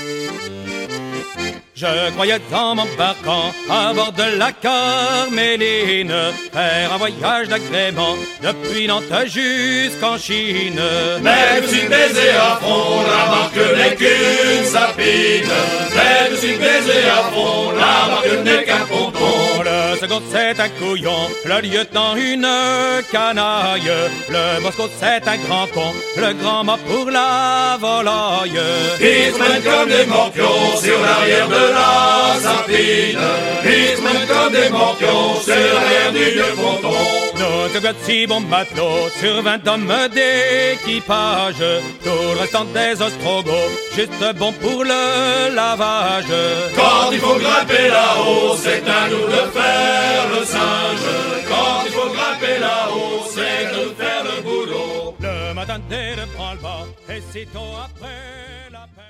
Je croyais en m'embarquant à bord de la Carméline faire un voyage d'agrément depuis Nantes jusqu'en Chine. Mais je me suis baisé à fond, la marque n'est qu'une sapine. Mais je me suis baisé à fond, la marque n'est qu'un ponton. Le second c'est un couillon, le lieutenant une canaille. Le Bosco c'est un grand con, le grand mât pour la volaille. Ils se mènent comme des morpions sur l'arrière de la sapine. Ils se mènent comme des morpions sur l'arrière du vieux ponton. Notre gars de si bons matelots sur 20 hommes d'équipage. Tout le restant des ostrogoths, juste bon pour le lavage. Quand il faut grimper là-haut, c'est à nous de faire le singe. Quand il faut grimper là-haut, c'est à nous de faire le boulot. Le matin dès le branle-bas, et sitôt après la paix.